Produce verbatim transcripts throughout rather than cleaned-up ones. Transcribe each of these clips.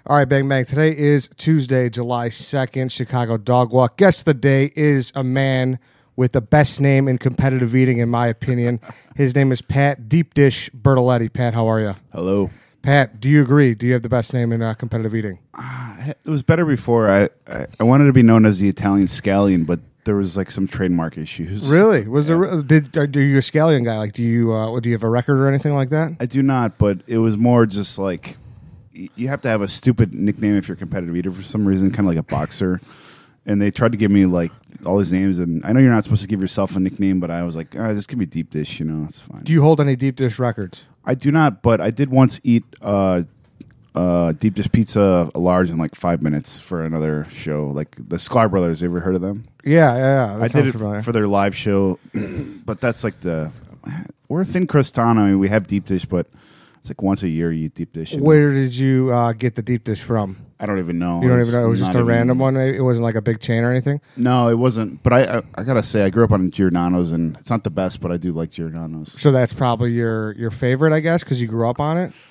All right, Bang Bang. Today is Tuesday, July second, Chicago Dog Walk. Guest of the day is a man with the best name in competitive eating, in my opinion. His name is Pat Deep Dish Bertoletti. Pat, how are you? Hello. Pat, do you agree? Do you have the best name in uh, competitive eating? Uh, it was better before. I, I, I wanted to be known as the Italian Scallion, but there was like some trademark issues. Really? Was yeah. there? Did are you a scallion guy? Like, do you uh, do you have a record or anything like that? I do not, but it was more just like y- you have to have a stupid nickname if you're a competitive eater for some reason, kind of like a boxer. And they tried to give me like all these names, and I know you're not supposed to give yourself a nickname, but I was like, all right, just give me Deep Dish, you know, it's fine. Do you hold any deep dish records? I do not, but I did once eat uh, uh, deep dish pizza, a large, in like five minutes for another show, like the Sklar Brothers. You ever heard of them? Yeah, yeah, yeah. That I did it familiar. for their live show, but that's like the we're thin crustano. I mean, we have deep dish, but it's like once a year you eat deep dish. Where did you uh, get the deep dish from? I don't even know. You don't It's even know. It was just not a even- random one. It wasn't like a big chain or anything. No, it wasn't. But I, I, I gotta say, I grew up on Giordano's, and it's not the best, but I do like Giordano's. So that's probably your your favorite, I guess, because you grew up on it.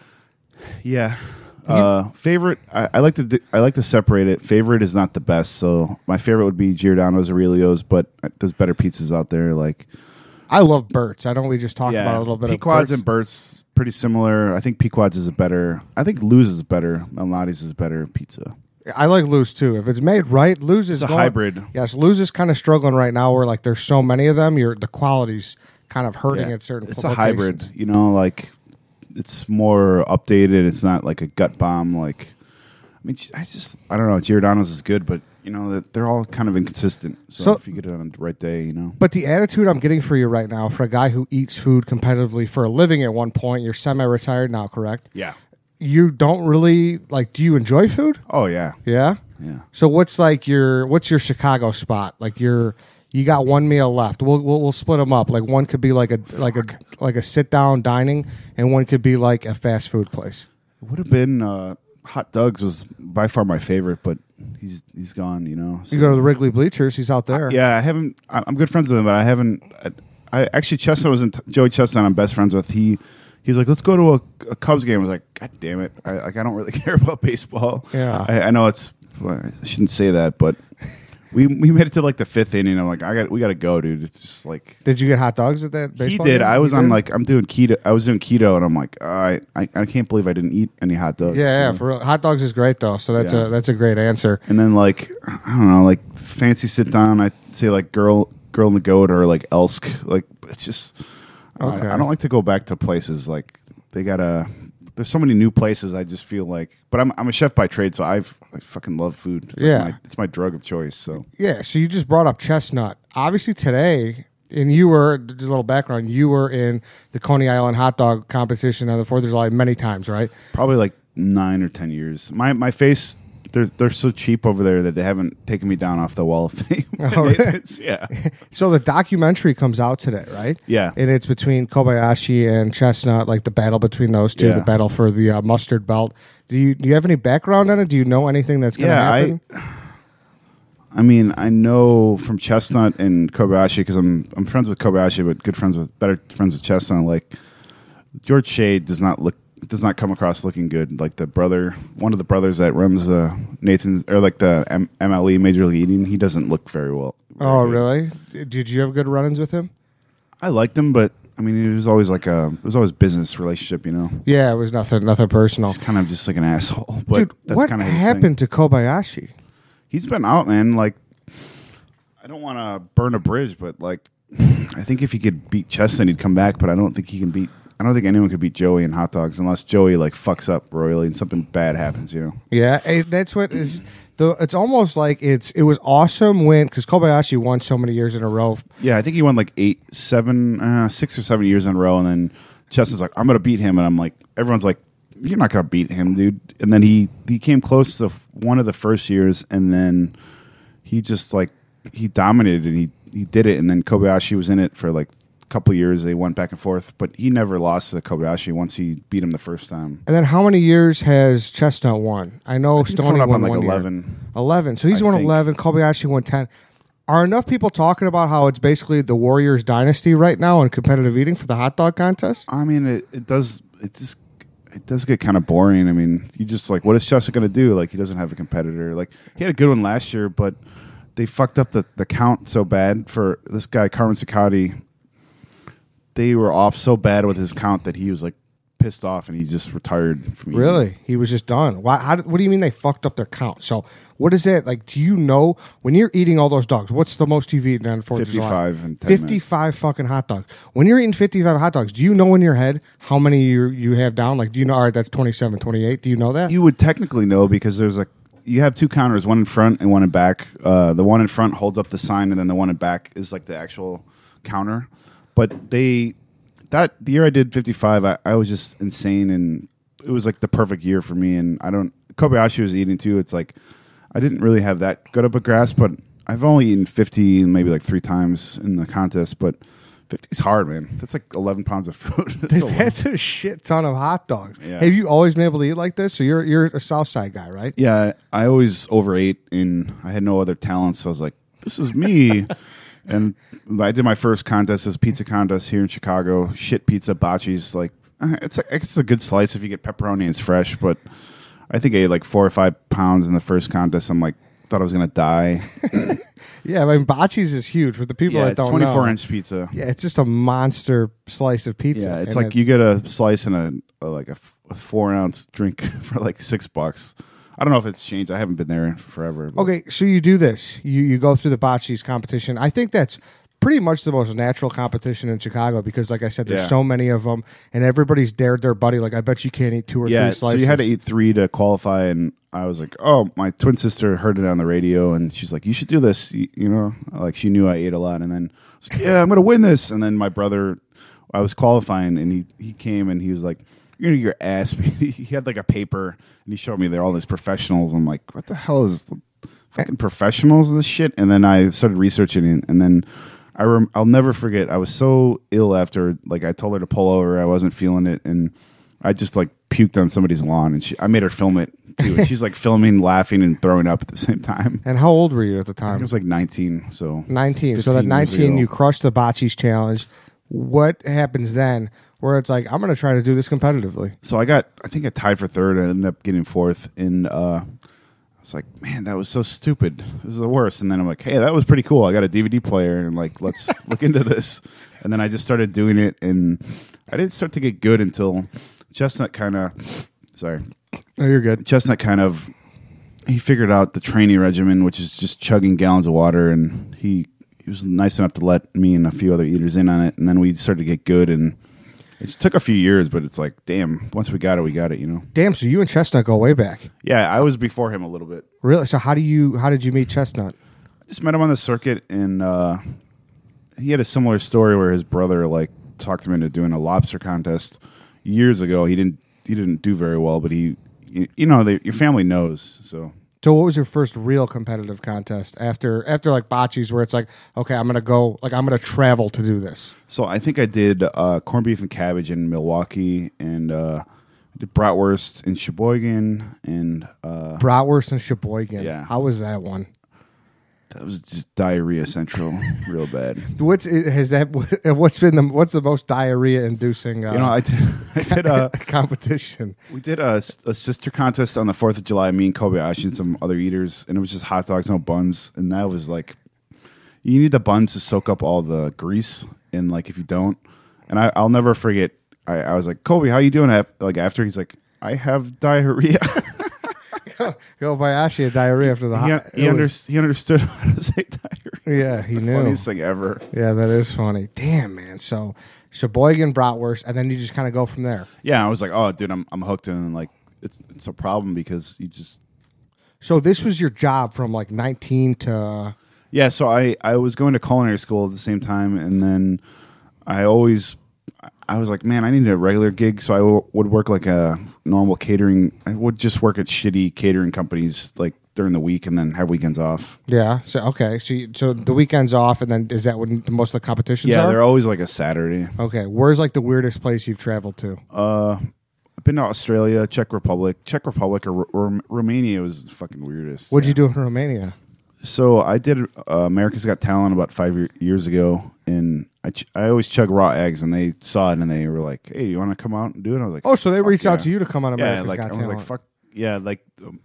Yeah. Uh, favorite, I, I like to di- I like to separate it. Favorite is not the best, so my favorite would be Giordano's, Aurelio's, but there's better pizzas out there. Like I love Burt's. I know we just talked yeah, about a little bit Pequod's of and Burt's pretty similar. I think Pequod's is a better. I think Lou's is better. Malnati's is better pizza. I like Lou's too. If it's made right, Lou's is It's a going- hybrid. Yes, Lou's is kind of struggling right now, where like there's so many of them. You're the quality's kind of hurting Yeah. at certain. It's a locations. hybrid, you know, like it's more updated. It's not like a gut bomb. Like I mean, I just I don't know. Giordano's is good, but you know that they're all kind of inconsistent. So, So- if you get it on the right day, you know. But the attitude I'm getting for you right now, for a guy who eats food competitively for a living at one point, you're semi-retired now, correct? Yeah. You don't really like. Do you enjoy food? Oh yeah. Yeah. Yeah. So what's like your what's your Chicago spot? Like your you got one meal left. We'll we'll, we'll split them up. Like one could be like a like a like a sit down dining, and one could be like a fast food place. It would have been uh, Hot Doug's was by far my favorite, but he's he's gone. You know. So- You go to the Wrigley Bleachers. He's out there. yeah, I haven't. I- I'm good friends with him, but I haven't. I, I actually Chestnut was in Joey Chestnut. I'm best friends with. He he's like, let's go to a, a Cubs game. I was like, God damn it! I like I don't really care about baseball. Yeah. I, I know it's. Well, I shouldn't say that, but we we made it to like the fifth inning. I'm like, I got we got to go, dude. It's just like. Did you get hot dogs at that? He baseball did. game? I was You on did? like I'm doing keto. I was doing keto, and I'm like, all right, I, I can't believe I didn't eat any hot dogs. Yeah, yeah. So- For real. Hot dogs is great though. So that's Yeah. a that's a great answer. And then like I don't know, like fancy sit down. I say like girl, girl and the goat, or like Elsk. Like it's just Okay. I, I don't like to go back to places like they gotta. There's so many new places. I just feel like, but I'm I'm a chef by trade, so I've I fucking love food. It's Yeah. like my, it's my drug of choice. So Yeah. So you just brought up Chestnut. Obviously today, and you were just a little background. You were in the Coney Island hot dog competition on the Fourth of July many times, right? probably like nine or ten years. My my face. They're, they're so cheap over there that they haven't taken me down off the wall of fame. Oh, really? It's- yeah. So the documentary comes out today, right? Yeah. And it's between Kobayashi and Chestnut, like the battle between those two, Yeah. the battle for the uh, mustard belt. Do you do you have any background on it? Do you know anything that's going to Yeah, happen? I. I mean, I know from Chestnut and Kobayashi because I'm I'm friends with Kobayashi, but good friends with better friends with Chestnut. Like George Shade does not look does not come across looking good. Like the brother, one of the brothers that runs the Nathan's or like the M- MLE Major League Eating, he doesn't look very well. very oh, good. really? Did you have good run-ins with him? I liked him, but I mean, it was always like a it was always business relationship, you know. Yeah, it was nothing nothing personal. He's kind of just like an asshole. But Dude, that's what kind of his happened thing. to Kobayashi? He's been out, man. Like, I don't want to burn a bridge, but like, I think if he could beat Chestnut, he'd come back. But I don't think he can beat. I don't think anyone could beat Joey in hot dogs unless Joey like fucks up royally and something bad happens. You know. Yeah, eh, that's what is. The, it's almost like it's it was awesome when because Kobayashi won so many years in a row. Yeah, I think he won like eight, seven, uh, six or seven years in a row, and then Chestnut's like, "I'm gonna beat him," and I'm like, everyone's like, "You're not gonna beat him, dude." And then he he came close to one of the first years, and then he just like he dominated and he he did it, and then Kobayashi was in it for like a couple of years. They went back and forth, but he never lost to Kobayashi once he beat him the first time. And then how many years has Chestnut won? I know He's Stoney coming up won on like one year. eleven. eleven. So he's I won think. eleven. Kobayashi won ten. Are enough people talking about how it's basically the Warriors dynasty right now in competitive eating for the hot dog contest? I mean, it, it does. It just it does get kind of boring. I mean, you just like, what is Chester going to do? Like, he doesn't have a competitor. Like, he had a good one last year, but they fucked up the, the count so bad for this guy, Carmen Cicciotti. They were off so bad with his count that he was like pissed off and he just retired from eating. Really? He was just done. Why? How, what do you mean they fucked up their count? So what is it like? Do you know when you're eating all those dogs? What's the most you've eaten on Fourth of July? fifty-five and ten fifty-five minutes. fucking hot dogs. When you're eating fifty-five hot dogs, do you know in your head how many you you have down? Like, do you know? All right, that's twenty-seven, twenty-eight. Do you know that? You would technically know because there's like, you have two counters, one in front and one in back. Uh, the one in front holds up the sign, and then the one in back is like the actual counter. But they, that the year I did fifty-five, I, I was just insane, and it was like the perfect year for me. And I don't, Kobayashi was eating too. It's like I didn't really have that good of a grasp, but I've only eaten fifty maybe like three times in the contest. But fifty is hard, man. That's like eleven pounds of food. That's, a That's a shit ton of hot dogs. Yeah. Have you always been able to eat like this? So you're you're a South Side guy, right? Yeah, I always overate, and I had no other talents. So I was like, "This is me." And I did my first contest, it was a pizza contest here in Chicago. Shit pizza, Bocce's. Like, uh, it's a, it's a good slice if you get pepperoni and it's fresh. But I think I ate like four or five pounds in the first contest. I'm like, thought I was gonna die. Yeah, I mean, Bocce's is huge for the people Yeah, that it's don't twenty-four know. inch pizza. Yeah, it's just a monster slice of pizza. Yeah, it's and like you get a slice and a, a like a, f- a four ounce drink for like six bucks. I don't know if it's changed. I haven't been there forever. but- Okay, so you do this. You you go through the Bocce's competition. I think that's pretty much the most natural competition in Chicago because, like I said, there's Yeah. so many of them, and everybody's dared their buddy. Like, I bet you can't eat two or Yeah, three so slices. you had to eat three to qualify, and I was like, "Oh, my twin sister heard it on the radio, and she's like, you should do this." You, you know, like she knew I ate a lot, and then I was like, "Yeah, I'm gonna win this." And then my brother, I was qualifying, and he he came and he was like, "You're gonna get your ass beat." He had like a paper, and he showed me there all these professionals. I'm like, "What the hell is fucking professionals and this shit?" And then I started researching it, and then. I rem- I'll never forget. I was so ill after, like, I told her to pull over. I wasn't feeling it, and I just like puked on somebody's lawn, and she, I made her film it too. And she's like filming, laughing, and throwing up at the same time. And how old were you at the I time? was like nineteen, so nineteen. So fifteen that years nineteen, ago. you crushed the Bocce's challenge. What happens then? Where it's like, I'm going to try to do this competitively. So I got, I think I tied for third. I ended up getting fourth, and uh, I was like, man, that was so stupid. This is the worst. And then I'm like, hey, that was pretty cool. I got a D V D player, and like, let's look into this. And then I just started doing it, and I didn't start to get good until Chestnut kind of, sorry, Oh, you're good. Chestnut kind of, he figured out the training regimen, which is just chugging gallons of water, and he, he was nice enough to let me and a few other eaters in on it. And then we started to get good, and it took a few years, but it's like, damn, once we got it, we got it, you know? Damn, so you and Chestnut go way back. Yeah, I was before him a little bit. Really? So how do you how did you meet Chestnut? I just met him on the circuit, and uh, he had a similar story where his brother like talked him into doing a lobster contest years ago. He didn't he didn't do very well, but he, you, you know, they, your family knows, so... So what was your first real competitive contest after after like Bocce's where it's like, okay, I'm gonna go like I'm gonna travel to do this? So I think I did uh, corned beef and cabbage in Milwaukee, and uh, I did bratwurst in Sheboygan, and uh, Bratwurst and Sheboygan. Yeah. How was that one? that was just diarrhea central, real bad. What's has that? What's been the what's the most diarrhea inducing? Uh, You know, I did, I did a competition. we did a, a sister contest on the Fourth of July. Me and Kobayashi and some other eaters, and it was just hot dogs, no buns, and that was like, you need the buns to soak up all the grease, and like if you don't, and I, I'll never forget. I, I was like, Kobe, how you doing? af- Like after he's like, I have diarrhea. Kobayashi had diarrhea after the he, hot. he, it under, was- he understood how to say diarrhea. Yeah, he the knew. Funniest thing ever. Yeah, that is funny. Damn, man. So Sheboygan, Bratwurst, and then you just kind of go from there. Yeah, I was like, oh, dude, I'm I'm hooked, and like it's it's a problem because you just So this was your job from like nineteen to. yeah. So I I was going to culinary school at the same time, and then I always. I was like, man, I need a regular gig, so I w- would work like a normal catering. I would just work at shitty catering companies like during the week, and then have weekends off. Yeah. So okay. So you, so the weekend's off, and then is that when the most of the competitions Yeah, are? they're always like a Saturday. Okay. Where's like the weirdest place you've traveled to? Uh, I've been to Australia, Czech Republic, Czech Republic, or R- R- Romania was the fucking weirdest. What'd Yeah. you do in Romania? So I did uh, America's Got Talent about five year, years ago, and I ch- I always chug raw eggs, and they saw it and they were like, "Hey, you want to come out and do it?" I was like, Oh, so they "Fuck reached yeah." out to you to come on America's yeah, like, Got I was Talent. like, "Fuck yeah!" Like, um,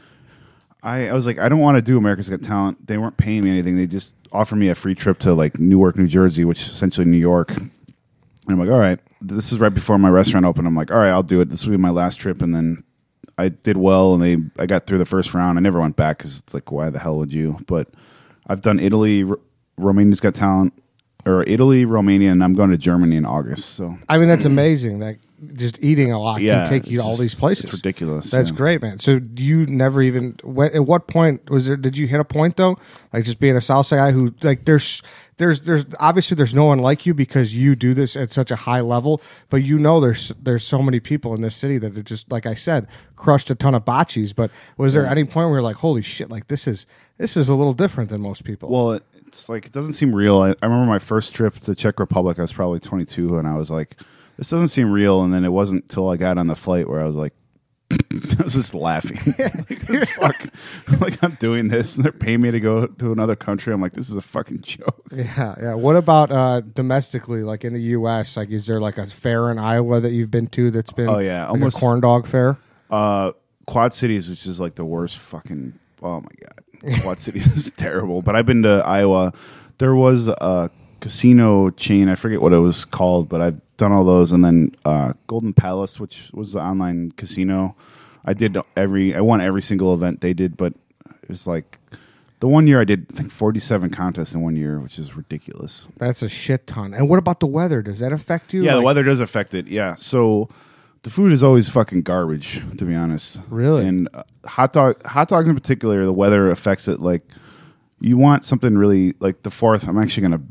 I I was like, I don't want to do America's Got Talent. They weren't paying me anything. They just offered me a free trip to like Newark, New Jersey, which is essentially New York. And I'm like, all right, this is right before my restaurant opened. I'm like, all right, I'll do it. This will be my last trip, and then I did well, and they I got through the first round. I never went back because it's like, why the hell would you? But I've done Italy, R- Romania's Got Talent, or Italy, Romania, and I'm going to Germany in August. So I mean, that's amazing. That just eating a lot yeah, can take you to it's all just- these places. It's ridiculous. That's yeah. great, man. So you never even when, at what point was there? Did you hit a point though, like just being a Southside guy who like there's there's there's obviously there's no one like you because you do this at such a high level, but you know there's there's so many people in this city that it just like I said crushed a ton of botchies. But was there any point where you're like, holy shit, like this is this is a little different than most people? Well, it, it's like it doesn't seem real. I, I remember my first trip to Czech Republic. I was probably twenty-two, and I was like, "This doesn't seem real." And then it wasn't until I got on the flight where I was like, I was just laughing. like, fuck, like I'm doing this, and they're paying me to go to another country. I'm like, this is a fucking joke. Yeah, yeah. What about uh, domestically, like in the U S? Like, is there like a fair in Iowa that you've been to that's been Oh, yeah, like almost- a corn dog fair? Uh, Quad Cities, which is like the worst fucking. Oh my god, Quad Cities is terrible. But I've been to Iowa. There was a casino chain. I forget what it was called, but I've done all those. And then uh, Golden Palace, which was the online casino. I did every. I won every single event they did, but it was like the one year I did I think forty-seven contests in one year, which is ridiculous. That's a shit ton. And what about the weather? Does that affect you? Yeah, the Like- weather does affect it. Yeah, so the food is always fucking garbage, to be honest. Really? And uh, hot dog, hot dogs in particular, the weather affects it. Like, you want something really like the fourth. I'm actually gonna,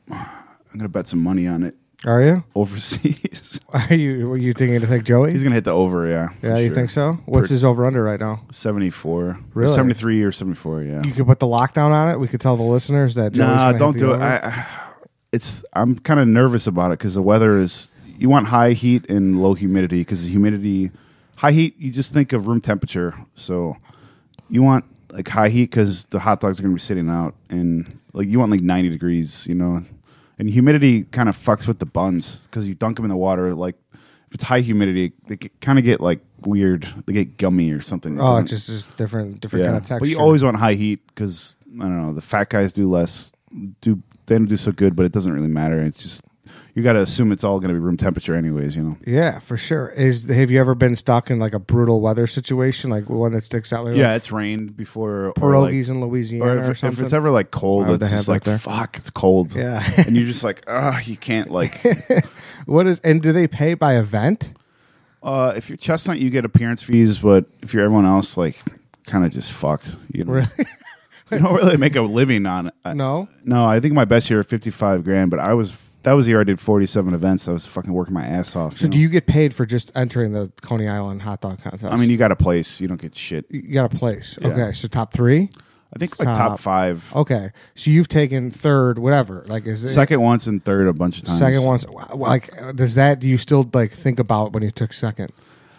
I'm gonna bet some money on it Are you? overseas. Are you? Were you thinking to take Joey? He's gonna hit the over. Yeah. for yeah, you sure. think so? What's Per- his over under right now? seventy-four, Really? or seventy-three or seventy-four. Yeah. You could put the lockdown on it. We could tell the listeners that. Joey's Nah, gonna don't hit do the it. over. I, I, it's I'm kind of nervous about it because the weather is. You want high heat and low humidity because the humidity, high heat, you just think of room temperature. So you want like high heat because the hot dogs are going to be sitting out, and like you want like ninety degrees, you know. And humidity kind of fucks with the buns because you dunk them in the water. Like if it's high humidity, they kind of get like weird. They get gummy or something. It Oh, doesn't- it's just, just different, different kind of texture. but you always want high heat because I don't know. The fat guys do less. Do they don't do so good, but it doesn't really matter. It's just you got to assume it's all going to be room temperature, anyways. You know. Yeah, for sure. Is have you ever been stuck in like a brutal weather situation, like one that sticks out? Like Yeah, it's rained before. or pierogies like- in Louisiana Or or, if, if something. it's ever like cold, Oh, they it's have just that like there. fuck, it's cold. Yeah. and you're just like, ah, you can't like. What is and do they pay by event? Uh, if you're Chestnut, you get appearance fees, but if you're everyone else, like, kind of just fucked. You know? Really? You don't really make a living on it. I- No. No, I think my best year fifty-five grand, but I was that was the year I did forty-seven events. I was fucking working my ass off. So you do know? you get paid for just entering the Coney Island hot dog contest? I mean, you got a place. You don't get shit. you got a place. Yeah. Okay, so top three. I think like Top. top five. Okay, so you've taken third, whatever. Like is it Second once and third a bunch of times. Second once. Like does that? Do you still like think about when you took second?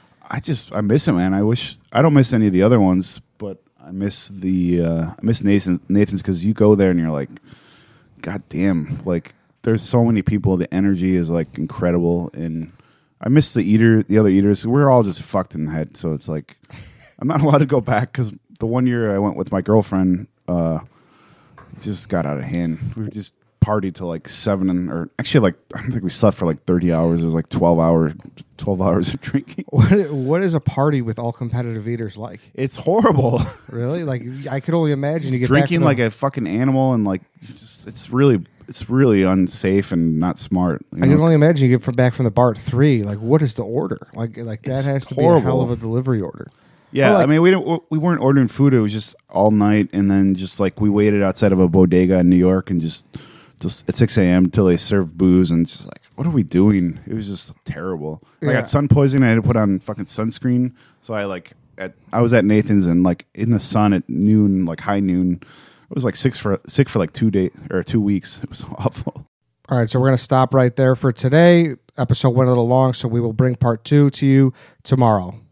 I just I miss it, man. I wish I don't miss any of the other ones, but I miss the uh, I miss Nathan Nathan's because you go there and you're like, God damn, like there's so many people. The energy is like incredible, and I miss the eater, the other eaters. We're all just fucked in the head, so it's like I'm not allowed to go back because the one year I went with my girlfriend, uh, just got out of hand. We were just partied till like seven, and, or actually like I don't think we slept for like thirty hours. It was like twelve hours, twelve hours of drinking. What What is a party with all competitive eaters like? It's horrible. Really? Like I could only imagine you get Drinking back like from a fucking animal and like just, it's really it's really unsafe and not smart. you the, I can know? only imagine you get from back from the bar at three. Like what is the order? Like like that It's has to be a hell horrible. of a delivery order. Yeah, Or, like- I mean we didn't we weren't ordering food. It was just all night, and then just like we waited outside of a bodega in New York and just just at six a.m. until they served booze, and just like what are we doing? It was just terrible. I Yeah. got sun poisoning. I had to put on fucking sunscreen, so I like at I was at Nathan's and like in the sun at noon, like high noon. I was like sick for sick for like two days or two weeks. It was awful. All right, so we're going to stop right there for today. Episode went a little long, so we will bring part two to you tomorrow.